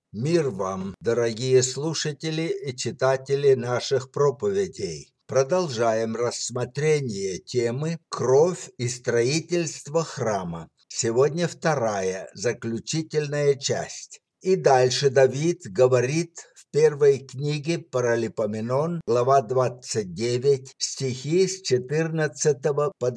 Мир вам, дорогие слушатели и читатели наших проповедей. Продолжаем рассмотрение темы «Кровь и строительство храма». Сегодня вторая, заключительная часть. И дальше Давид говорит в первой книге Паралипоменон, глава 29, стихи с 14 по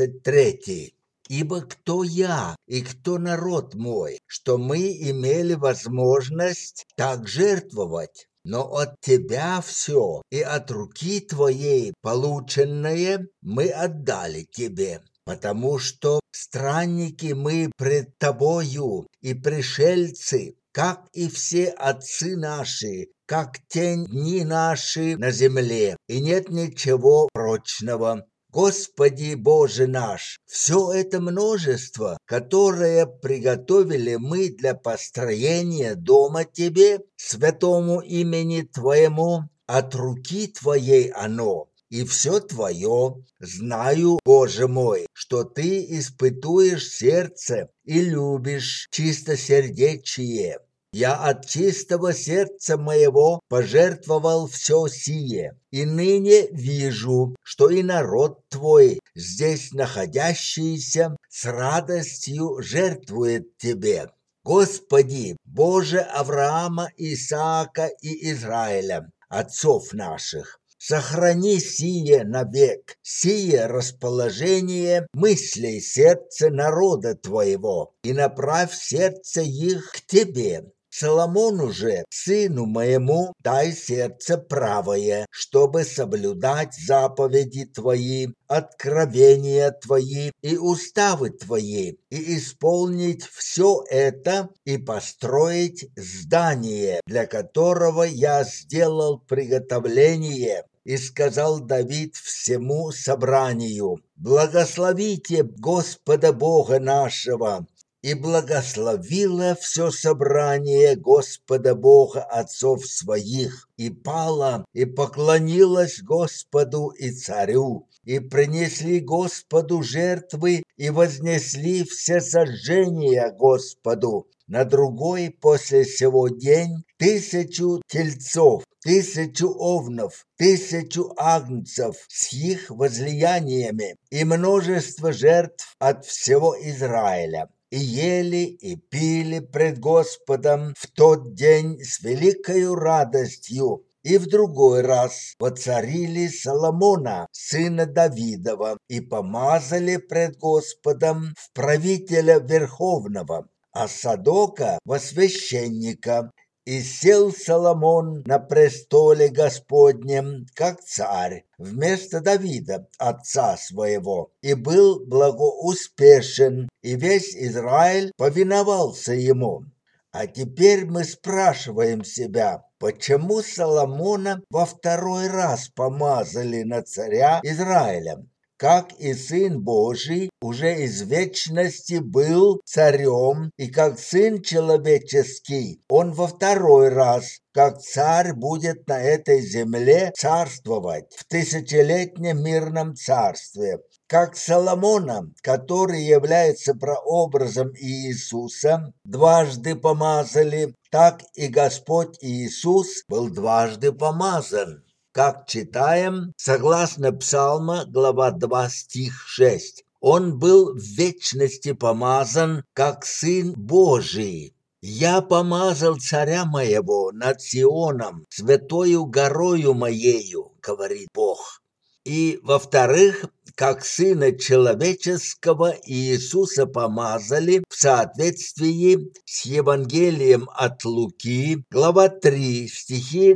23. «Ибо кто я и кто народ мой, что мы имели возможность так жертвовать? Но от тебя все, и от руки твоей полученное мы отдали тебе, потому что странники мы пред тобою и пришельцы, как и все отцы наши, как тень дни наши на земле, и нет ничего прочного. Господи Боже наш, все это множество, которое приготовили мы для построения дома Тебе, святому имени Твоему, от руки Твоей оно, и все Твое. Знаю, Боже мой, что Ты испытуешь сердце и любишь чистосердечие. Я от чистого сердца моего пожертвовал все сие, и ныне вижу, что и народ твой, здесь находящийся, с радостью жертвует тебе. Господи, Боже Авраама, Исаака и Израиля, отцов наших, сохрани сие навек, сие расположение мыслей сердца народа твоего, и направь сердце их к тебе. Соломону же, сыну моему, дай сердце правое, чтобы соблюдать заповеди твои, откровения твои и уставы твои, и исполнить все это, и построить здание, для которого я сделал приготовление. И сказал Давид всему собранию: «Благословите Господа Бога нашего». И благословило все собрание Господа Бога отцов своих, и пало, и поклонилось Господу и царю, и принесли Господу жертвы, и вознесли все сожжения Господу. На другой после сего день 1000 тельцов, 1000 овнов, 1000 агнцев с их возлияниями, и множество жертв от всего Израиля. И ели, и пили пред Господом в тот день с великою радостью. И в другой раз воцарили Соломона, сына Давидова, и помазали пред Господом в правителя верховного, а Садока во священника. И сел Соломон на престоле Господнем, как царь, вместо Давида, отца своего, и был благоуспешен, и весь Израиль повиновался ему. А теперь мы спрашиваем себя, почему Соломона во второй раз помазали на царя Израиля? Как и Сын Божий уже из вечности был царем, и как Сын человеческий, он во второй раз, как царь, будет на этой земле царствовать в тысячелетнем мирном царстве. Как Соломона, который является прообразом Иисуса, дважды помазали, так и Господь Иисус был дважды помазан. Как читаем, согласно Псалма, глава 2, стих 6, он был в вечности помазан, как Сын Божий. «Я помазал царя моего над Сионом, святою горою моею», говорит Бог. И, во-вторых, как Сына Человеческого Иисуса помазали в соответствии с Евангелием от Луки, глава 3, стихи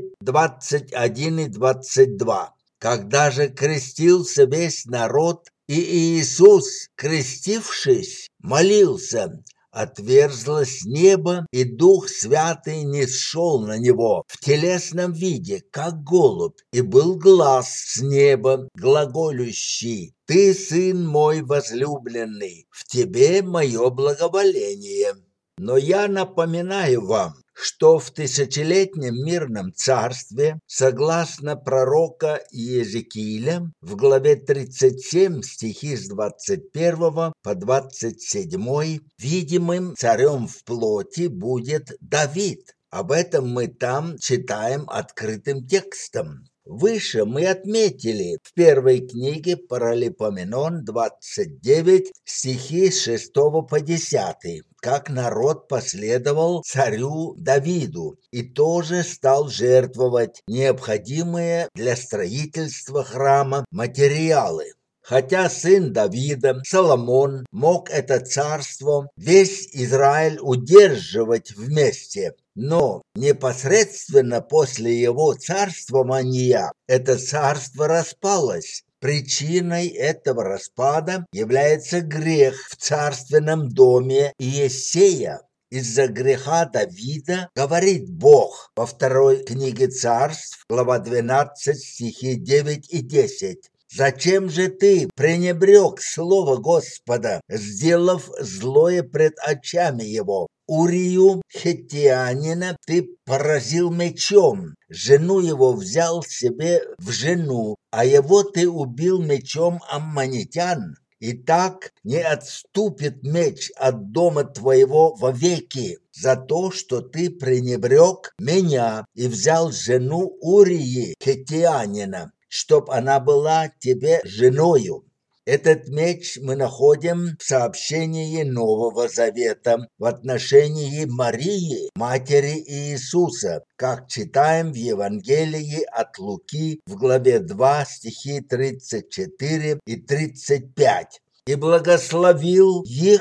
21 и 22. Когда же крестился весь народ, и Иисус, крестившись, молился, отверзлось небо, и Дух Святый нисшел на него в телесном виде, как голубь, и был глас с неба, глаголющий: «Ты, Сын мой возлюбленный, в тебе мое благоволение». Но я напоминаю вам, что в тысячелетнем мирном царстве, согласно пророка Иезекииля, в главе 37, стихи с 21 по 27, видимым царем в плоти будет Давид, Об этом мы там читаем открытым текстом. Выше мы отметили в первой книге Паралипоменон 29 стихи с 6 по 10, как народ последовал царю Давиду и тоже стал жертвовать необходимые для строительства храма материалы. Хотя сын Давида, Соломон, мог это царство, весь Израиль удерживать вместе, но непосредственно после его царствования это царство распалось. Причиной этого распада является грех в царственном доме Иессея. Из-за греха Давида говорит Бог во второй книге Царств, глава 12, стихи 9 и 10. «Зачем же ты пренебрег слово Господа, сделав злое пред очами его? Урию хеттиянина ты поразил мечом, жену его взял себе в жену, а его ты убил мечом аммонитян. И так не отступит меч от дома твоего вовеки за то, что ты пренебрег меня и взял жену Урии хеттиянина, чтоб она была тебе женою». Этот меч мы находим в сообщении Нового Завета в отношении Марии, матери Иисуса, как читаем в Евангелии от Луки в главе 2, стихи 34 и 35. «И благословил их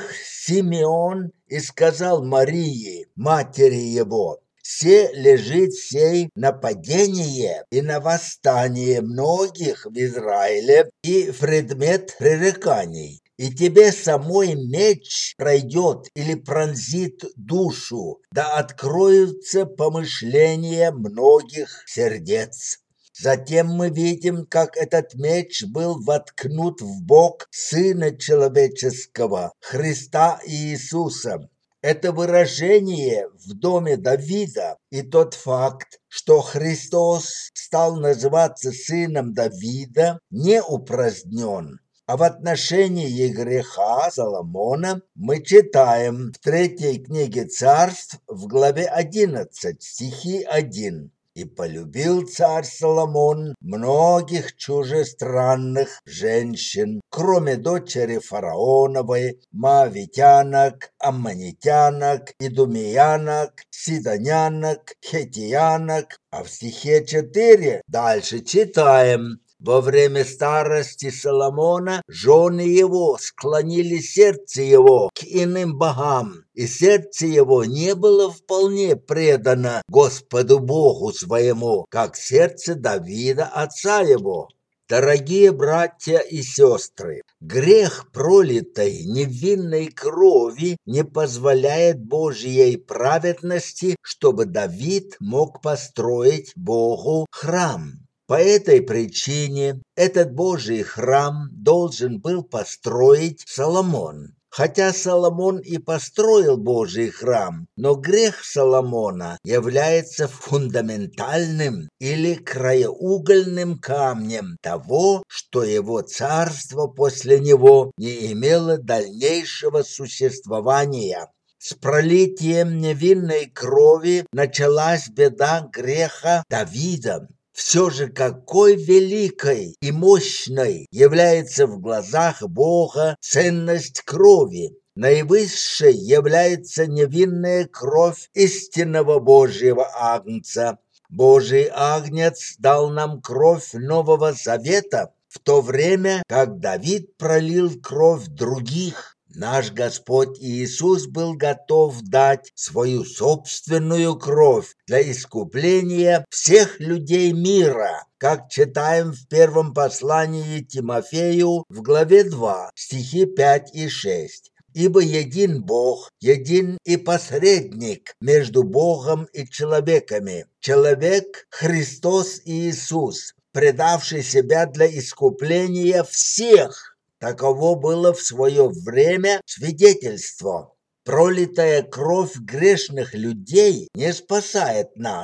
Симеон и сказал Марии, матери его: се лежит сей нападение и на восстание многих в Израиле и предмет пререканий. И тебе самой меч пройдет или пронзит душу, да откроются помышления многих сердец». Затем мы видим, как этот меч был воткнут в бок Сына Человеческого, Христа Иисуса. Это выражение в доме Давида и тот факт, что Христос стал называться сыном Давида, не упразднен. А в отношении греха Соломона мы читаем в третьей книге Царств в главе 11, стихи 1. «И полюбил царь Соломон многих чужестранных женщин, кроме дочери фараоновой, моавитянок, аммонитянок, идумеянок, сидонянок, хеттиянок». А в стихе 4 дальше читаем: «Во время старости Соломона жены его склонили сердце его к иным богам, и сердце его не было вполне предано Господу Богу своему, как сердце Давида отца его». Дорогие братья и сестры, грех пролитой невинной крови не позволяет Божьей праведности, чтобы Давид мог построить Богу храм. По этой причине этот Божий храм должен был построить Соломон. Хотя Соломон и построил Божий храм, но грех Соломона является фундаментальным или краеугольным камнем того, что его царство после него не имело дальнейшего существования. С пролитием невинной крови началась беда греха Давида. Все же какой великой и мощной является в глазах Бога ценность крови. Наивысшей является невинная кровь истинного Божьего Агнца. Божий Агнец дал нам кровь Нового Завета, в то время как Давид пролил кровь других. Наш Господь Иисус был готов дать свою собственную кровь для искупления всех людей мира, как читаем в первом послании Тимофею в главе 2, стихи 5 и 6. «Ибо един Бог, един и посредник между Богом и человеками, человек Христос Иисус, предавший себя для искупления всех». Таково было в свое время свидетельство. Пролитая кровь грешных людей не спасает нас,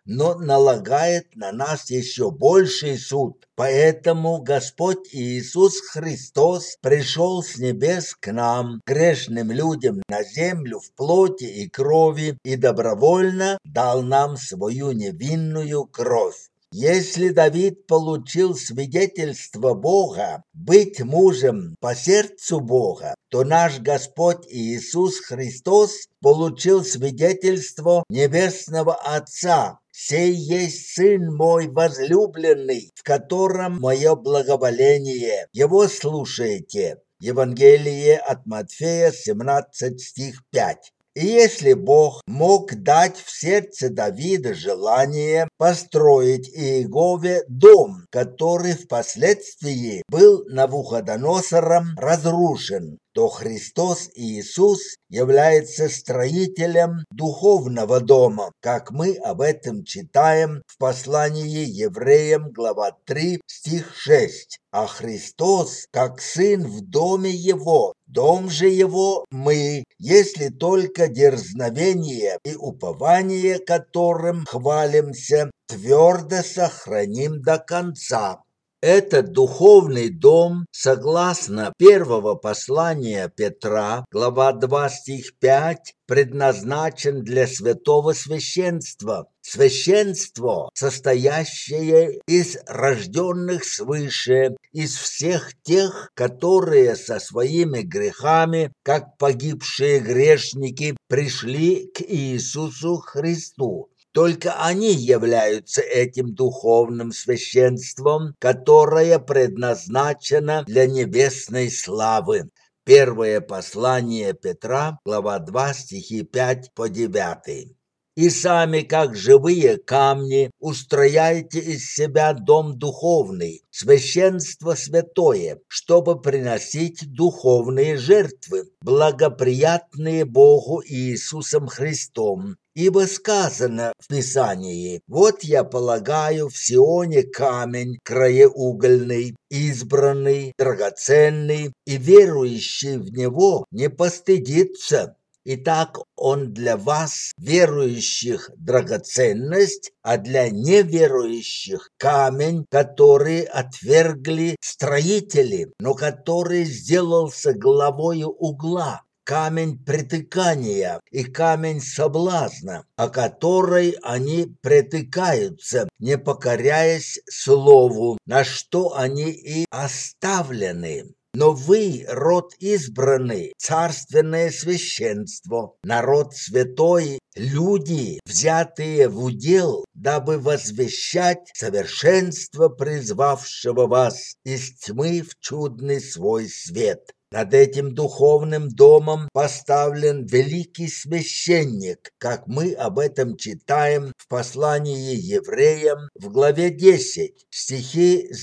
но налагает на нас еще больший суд. Поэтому Господь Иисус Христос пришел с небес к нам, грешным людям, на землю в плоти и крови, и добровольно дал нам свою невинную кровь. Если Давид получил свидетельство Бога быть мужем по сердцу Бога, то наш Господь Иисус Христос получил свидетельство Небесного Отца. «Сей есть Сын мой возлюбленный, в котором мое благоволение. Его слушайте». Евангелие от Матфея, 17 стих 5. И если Бог мог дать в сердце Давида желание построить Иегове дом, который впоследствии был Навуходоносором разрушен, то Христос Иисус является строителем духовного дома, как мы об этом читаем в послании Евреям, глава 3, стих 6. А Христос, как Сын в доме Его, дом же Его мы, если только дерзновение и упование, которым хвалимся, твердо сохраним до конца. Этот духовный дом, согласно первого послания Петра, глава 2, стих 5, предназначен для святого священства. Священство, состоящее из рожденных свыше, из всех тех, которые со своими грехами, как погибшие грешники, пришли к Иисусу Христу. Только они являются этим духовным священством, которое предназначено для небесной славы. Первое послание Петра, глава 2, стихи 5 по 9. «И сами, как живые камни, устрояйте из себя дом духовный, священство святое, чтобы приносить духовные жертвы, благоприятные Богу Иисусом Христом. Ибо сказано в Писании: «Вот я полагаю в Сионе камень краеугольный, избранный, драгоценный, и верующий в него не постыдится». Итак, он для вас, верующих, драгоценность, а для неверующих камень, который отвергли строители, но который сделался главою угла. Камень притыкания и камень соблазна, о который они притыкаются, не покоряясь слову, на что они и оставлены. Но вы, род избранный, царственное священство, народ святой, люди, взятые в удел, дабы возвещать совершенство призвавшего вас из тьмы в чудный свой свет. Над этим духовным домом поставлен великий священник, как мы об этом читаем в послании Евреям в главе 10, стихи с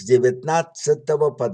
19 по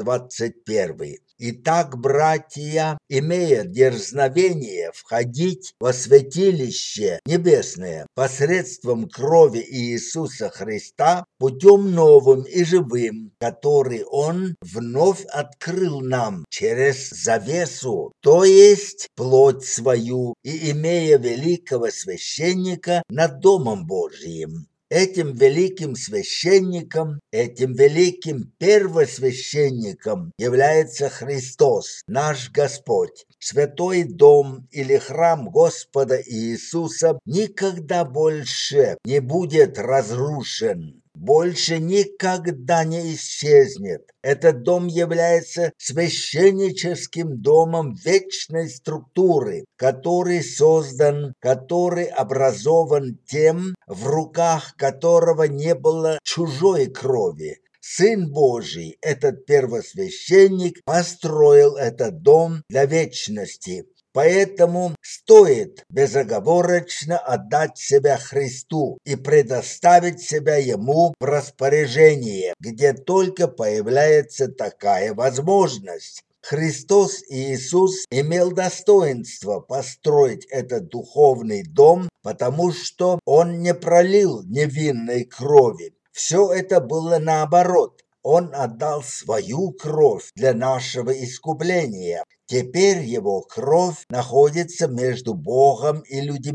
21. Итак, братья, имея дерзновение входить во святилище небесное посредством крови Иисуса Христа, путем новым и живым, который Он вновь открыл нам через завесу, то есть плоть свою, и имея великого священника над Домом Божиим. Этим великим священником, этим великим первосвященником является Христос, наш Господь. Святой дом или храм Господа Иисуса никогда больше не будет разрушен. Больше никогда не исчезнет. Этот дом является священническим домом вечной структуры, который создан, который образован тем, в руках которого не было чужой крови. Сын Божий, этот первосвященник, построил этот дом для вечности. Поэтому стоит безоговорочно отдать себя Христу и предоставить себя Ему в распоряжение, где только появляется такая возможность. Христос Иисус имел достоинство построить этот духовный дом, потому что Он не пролил невинной крови. Все это было наоборот. Он отдал свою кровь для нашего искупления. Теперь его кровь находится между Богом и людьми.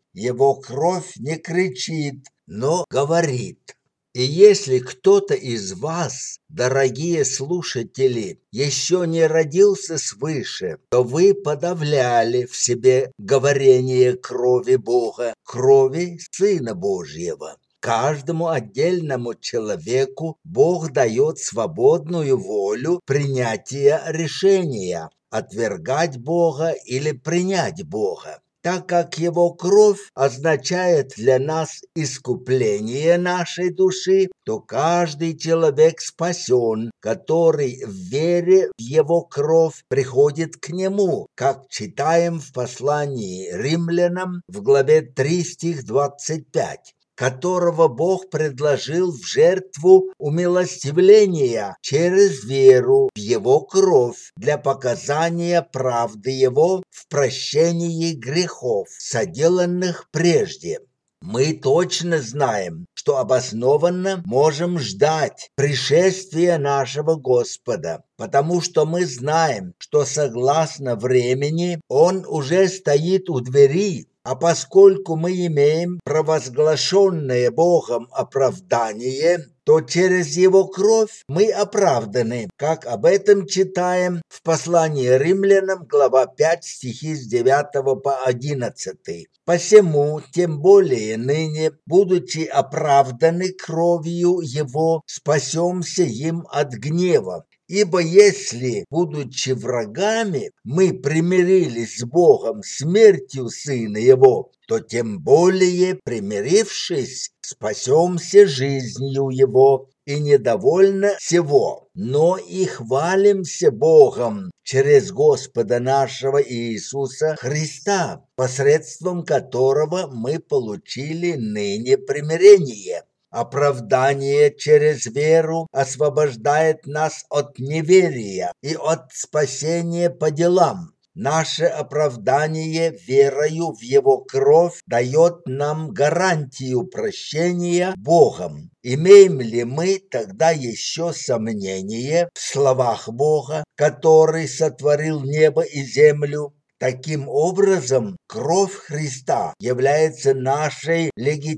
Его кровь не кричит, но говорит. И если кто-то из вас, дорогие слушатели, еще не родился свыше, то вы подавляли в себе говорение крови Бога, крови Сына Божьего. Каждому отдельному человеку Бог дает свободную волю принятия решения, отвергать Бога или принять Бога. Так как Его кровь означает для нас искупление нашей души, то каждый человек спасен, который в вере в Его кровь приходит к Нему, как читаем в послании римлянам в главе 3 стих 25. Которого Бог предложил в жертву умилостивления через веру в Его кровь для показания правды Его в прощении грехов, соделанных прежде. Мы точно знаем, что обоснованно можем ждать пришествия нашего Господа, потому что мы знаем, что согласно времени Он уже стоит у двери. А поскольку мы имеем провозглашенное Богом оправдание, то через Его кровь мы оправданы, как об этом читаем в послании римлянам, глава 5, стихи с 9 по 11. Посему, тем более ныне, будучи оправданы кровью Его, спасемся им от гнева. Ибо если, будучи врагами, мы примирились с Богом смертью Сына Его, то тем более, примирившись, спасемся жизнью Его, и недовольно всего, но и хвалимся Богом через Господа нашего Иисуса Христа, посредством которого мы получили ныне примирение. Оправдание через веру освобождает нас от неверия и от спасения по делам. Наше оправдание верою в Его кровь дает нам гарантию прощения Богом. Имеем ли мы тогда еще сомнение в словах Бога, который сотворил небо и землю? Таким образом, кровь Христа является нашей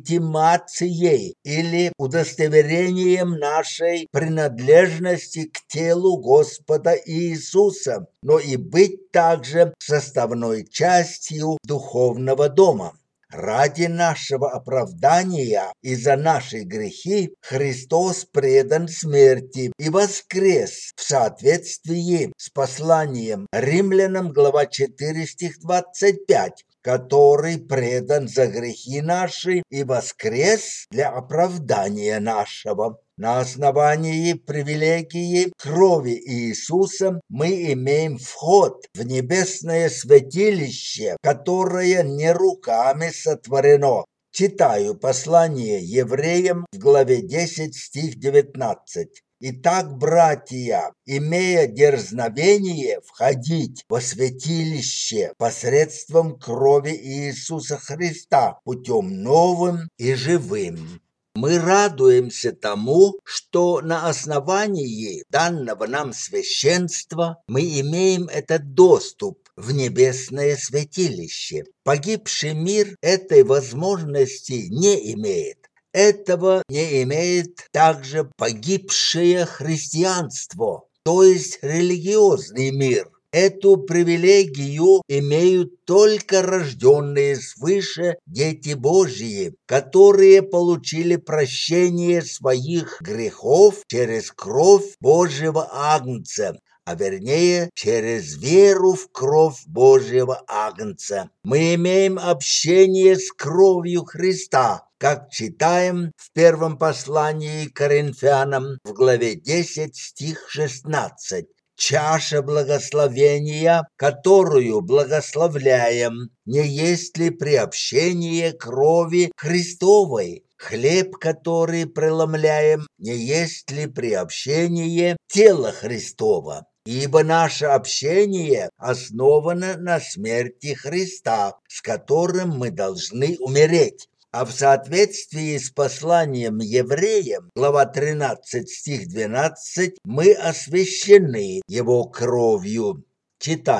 легитимацией или удостоверением нашей принадлежности к телу Господа Иисуса, но и быть также составной частью духовного дома. Ради нашего оправдания и за наши грехи Христос предан смерти и воскрес в соответствии с посланием римлянам, глава 4, стих 25, который предан за грехи наши и воскрес для оправдания нашего. На основании привилегии крови Иисуса мы имеем вход в небесное святилище, которое не руками сотворено. Читаю послание евреям в главе 10, стих 19. Итак, братья, имея дерзновение входить во святилище посредством крови Иисуса Христа путем новым и живым. Мы радуемся тому, что на основании данного нам священства мы имеем этот доступ в небесное святилище. Погибший мир этой возможности не имеет. Этого не имеет также погибшее христианство, то есть религиозный мир. Эту привилегию имеют только рожденные свыше дети Божьи, которые получили прощение своих грехов через кровь Божьего Агнца, а вернее через веру в кровь Божьего Агнца. Мы имеем общение с кровью Христа, как читаем в первом послании к Коринфянам в главе 10, стих 16. Чаша благословения, которую благословляем, не есть ли приобщение крови Христовой? Хлеб, который преломляем, не есть ли приобщение тела Христова? Ибо наше общение основано на смерти Христа, с которым мы должны умереть. А в соответствии с посланием евреям, глава 13, стих 12, мы освящены Его кровью. Читаю.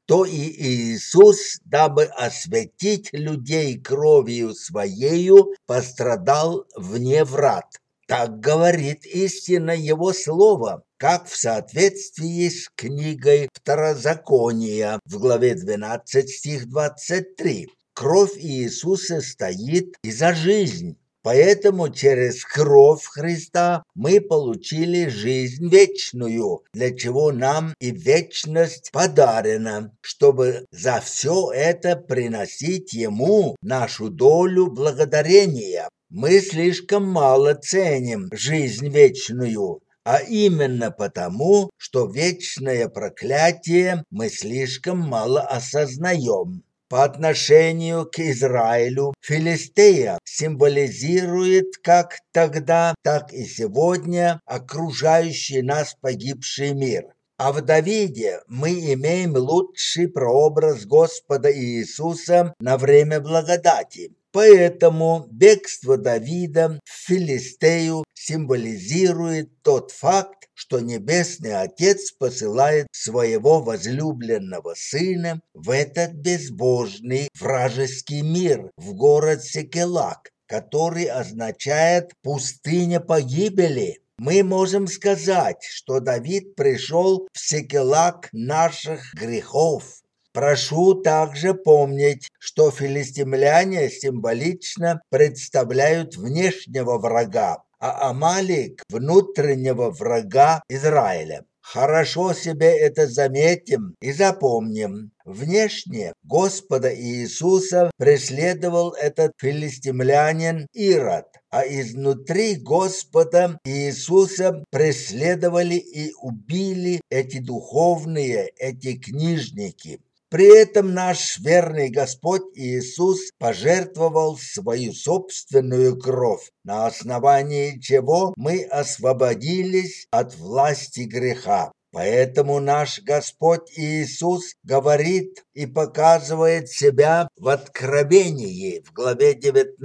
то и Иисус, дабы осветить людей кровью Своею, пострадал вне врат. Так говорит истина Его Слова, как в соответствии с книгой Второзакония в главе 12, стих 23. Кровь Иисуса стоит и за жизнь. Поэтому через кровь Христа мы получили жизнь вечную, для чего нам и вечность подарена, чтобы за все это приносить Ему нашу долю благодарения. Мы слишком мало ценим жизнь вечную, а именно потому, что вечное проклятие мы слишком мало осознаем. По отношению к Израилю Филистея символизирует как тогда, так и сегодня окружающий нас погибший мир. А в Давиде мы имеем лучший прообраз Господа Иисуса на время благодати. Поэтому бегство Давида в Филистею символизирует тот факт, что Небесный Отец посылает своего возлюбленного Сына в этот безбожный вражеский мир, в город Секелак, который означает «пустыня погибели». Мы можем сказать, что Давид пришел в Секелак наших грехов. Прошу также помнить, что филистимляне символично представляют внешнего врага, а Амалик – внутреннего врага Израиля. Хорошо себе это заметим и запомним. Внешне Господа Иисуса преследовал этот филистимлянин Ирод, а изнутри Господа Иисуса преследовали и убили эти духовные, эти книжники. При этом наш верный Господь Иисус пожертвовал свою собственную кровь, на основании чего мы освободились от власти греха. Поэтому наш Господь Иисус говорит и показывает себя в Откровении, в главе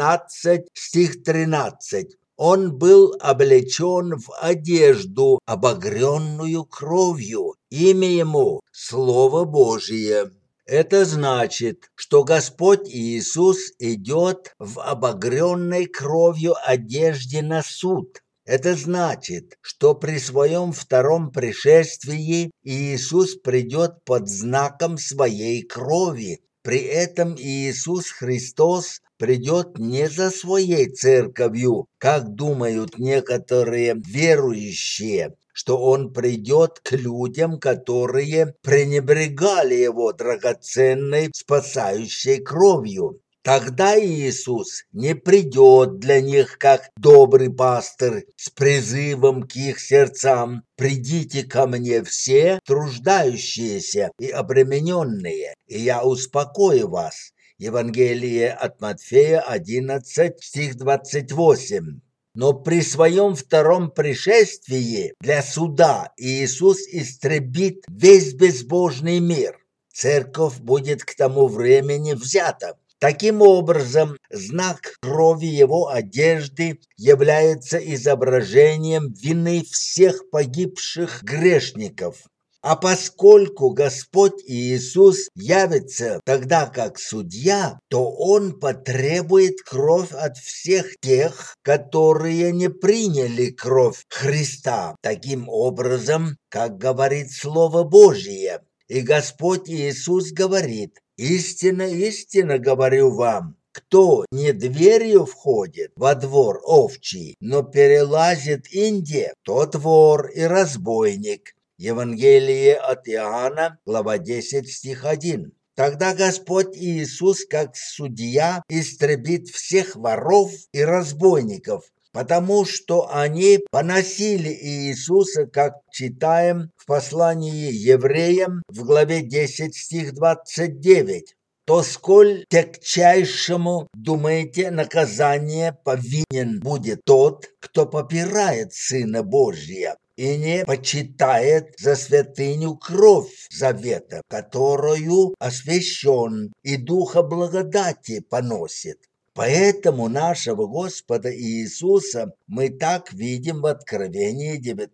19, стих 13. Он был облечен в одежду, обогренную кровью. Имя ему – Слово Божие. Это значит, что Господь Иисус идет в обогренной кровью одежде на суд. Это значит, что при своем втором пришествии Иисус придет под знаком своей крови. При этом Иисус Христос придет не за своей церковью, как думают некоторые верующие, что Он придет к людям, которые пренебрегали Его драгоценной спасающей кровью. Тогда Иисус не придет для них, как добрый пастырь, с призывом к их сердцам: «Придите ко мне все труждающиеся и обремененные, и я успокою вас». Евангелие от Матфея 11, стих 28. Но при своем втором пришествии для суда Иисус истребит весь безбожный мир. Церковь будет к тому времени взята. Таким образом, знак крови Его одежды является изображением вины всех погибших грешников. А поскольку Господь Иисус явится тогда как судья, то Он потребует кровь от всех тех, которые не приняли кровь Христа, таким образом, как говорит Слово Божие. И Господь Иисус говорит: «Истинно, истинно говорю вам, кто не дверью входит во двор овчий, но перелазит инде, тот вор и разбойник». Евангелие от Иоанна, глава 10, стих 1. Тогда Господь Иисус, как судья, истребит всех воров и разбойников, потому что они поносили Иисуса, как читаем в послании евреям в главе 10, стих 29. То сколь тягчайшему, думаете, наказание повинен будет тот, кто попирает Сына Божия и не почитает за святыню кровь завета, которую освящен и духа благодати поносит. Поэтому нашего Господа Иисуса мы так видим в Откровении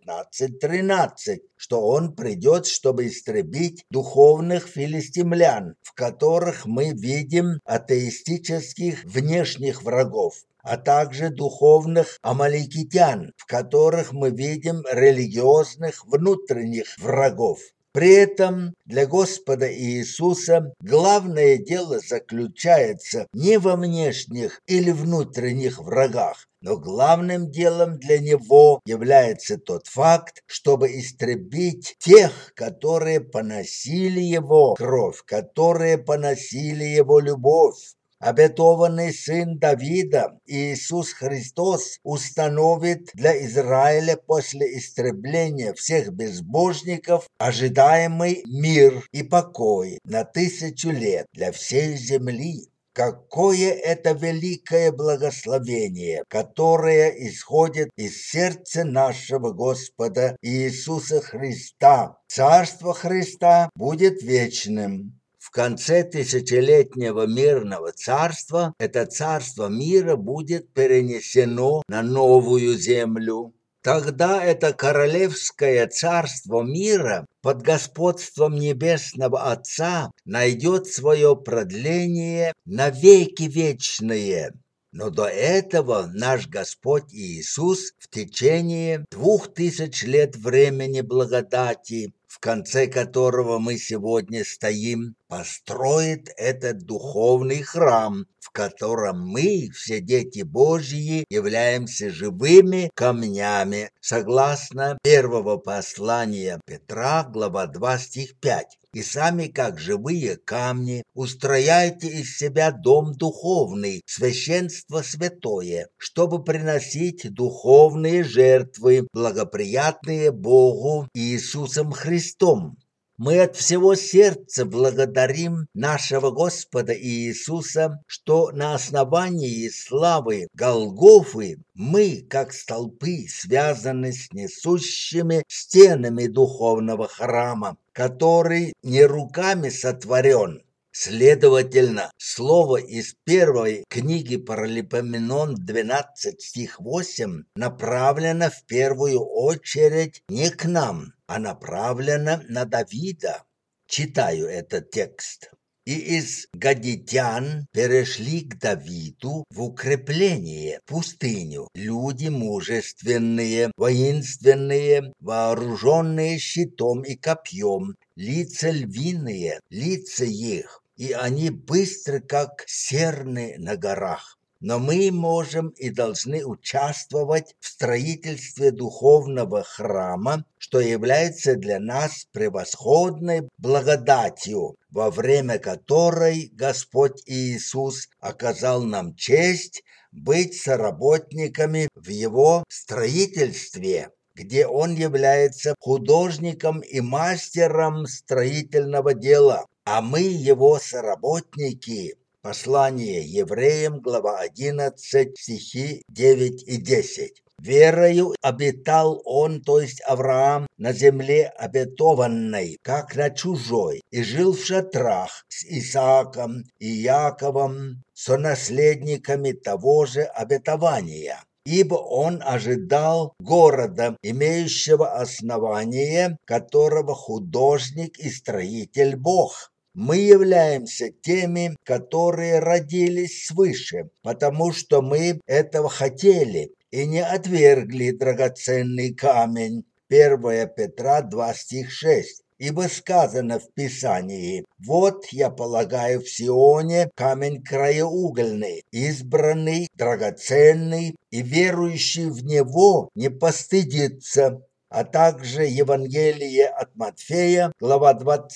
19:13, что Он придет, чтобы истребить духовных филистимлян, в которых мы видим атеистических внешних врагов, а также духовных амаликитян, в которых мы видим религиозных внутренних врагов. При этом для Господа Иисуса главное дело заключается не во внешних или внутренних врагах, но главным делом для Него является тот факт, чтобы истребить тех, которые поносили Его кровь, которые поносили Его любовь. Обетованный сын Давида, Иисус Христос, установит для Израиля после истребления всех безбожников ожидаемый мир и покой на 1000 лет для всей земли. Какое это великое благословение, которое исходит из сердца нашего Господа Иисуса Христа. Царство Христа будет вечным. В конце тысячелетнего мирного царства это царство мира будет перенесено на новую землю. Тогда это королевское царство мира под господством Небесного Отца найдет свое продление на веки вечные. Но до этого наш Господь Иисус в течение 2000 лет времени благодати, в конце которого мы сегодня стоим, построит этот духовный храм, в котором мы, все дети Божьи, являемся живыми камнями, согласно первого послания Петра, глава 2, стих 5. И сами, как живые камни, устрояйте из себя дом духовный, священство святое, чтобы приносить духовные жертвы, благоприятные Богу Иисусом Христом. Мы от всего сердца благодарим нашего Господа Иисуса, что на основании славы Голгофы мы, как столпы, связаны с несущими стенами духовного храма, который не руками сотворен. Следовательно, слово из первой книги Паралипоменон 12 стих 8 направлено в первую очередь не к нам, а направлено на Давида. Читаю этот текст. И из гадитян перешли к Давиду в укрепление, пустыню, люди мужественные, воинственные, вооруженные щитом и копьем, лица львиные, лица их, и они быстры, как серны на горах. Но мы можем и должны участвовать в строительстве духовного храма, что является для нас превосходной благодатью, во время которой Господь Иисус оказал нам честь быть соработниками в Его строительстве, где Он является художником и мастером строительного дела, а мы Его соработники. Послание Евреям, глава 11, стихи 9 и 10. Верою обитал он, то есть Авраам, на земле обетованной, как на чужой, и жил в шатрах с Исааком и Яковом, сонаследниками того же обетования. Ибо он ожидал города, имеющего основание, которого художник и строитель Бог. Мы являемся теми, которые родились свыше, потому что мы этого хотели и не отвергли драгоценный камень. 1 Петра 2 стих 6. Ибо сказано в Писании: «Вот я полагаю в Сионе камень краеугольный, избранный, драгоценный, и верующий в него не постыдится». А также Евангелие от Матфея, глава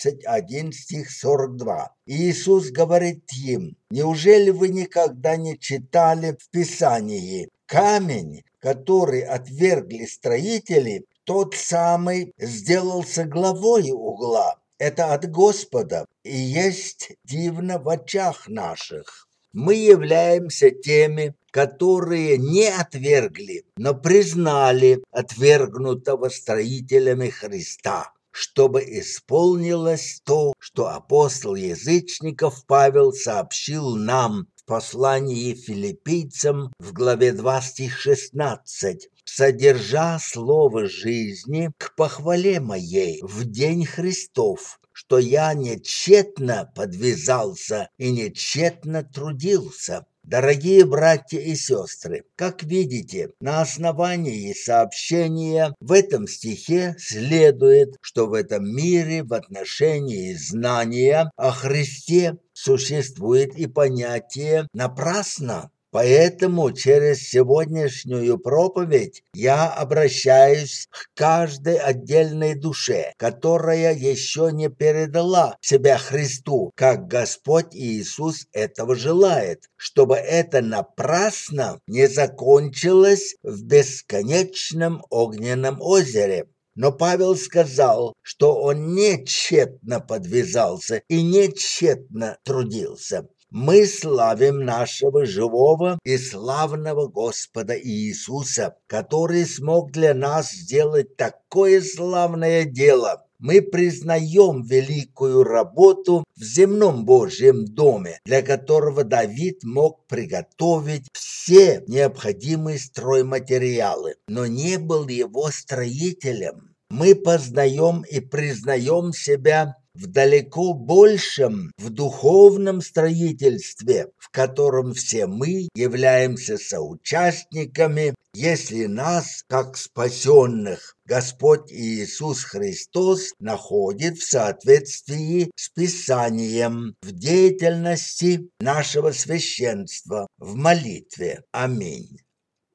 21, стих 42. Иисус говорит им: «Неужели вы никогда не читали в Писании: камень, который отвергли строители, тот самый сделался главой угла? Это от Господа, и есть дивно в очах наших». Мы являемся теми, которые не отвергли, но признали отвергнутого строителями Христа, чтобы исполнилось то, что апостол язычников Павел сообщил нам в послании филиппийцам в главе 2 стих 16. «Содержа слово жизни к похвале моей в день Христов, что я не тщетно подвязался и не тщетно трудился». Дорогие братья и сестры, как видите, на основании сообщения в этом стихе следует, что в этом мире в отношении знания о Христе существует и понятие «напрасно». Поэтому через сегодняшнюю проповедь я обращаюсь к каждой отдельной душе, которая еще не передала себя Христу, как Господь Иисус этого желает, чтобы это напрасно не закончилось в бесконечном огненном озере. Но Павел сказал, что он не тщетно подвязался и не тщетно трудился. Мы славим нашего живого и славного Господа Иисуса, который смог для нас сделать такое славное дело. Мы признаем великую работу в земном Божьем доме, для которого Давид мог приготовить все необходимые стройматериалы, но не был его строителем. Мы познаем и признаем себя в далеко большем, в духовном строительстве, в котором все мы являемся соучастниками, если нас, как спасенных, Господь Иисус Христос находит в соответствии с Писанием, в деятельности нашего священства, в молитве. Аминь.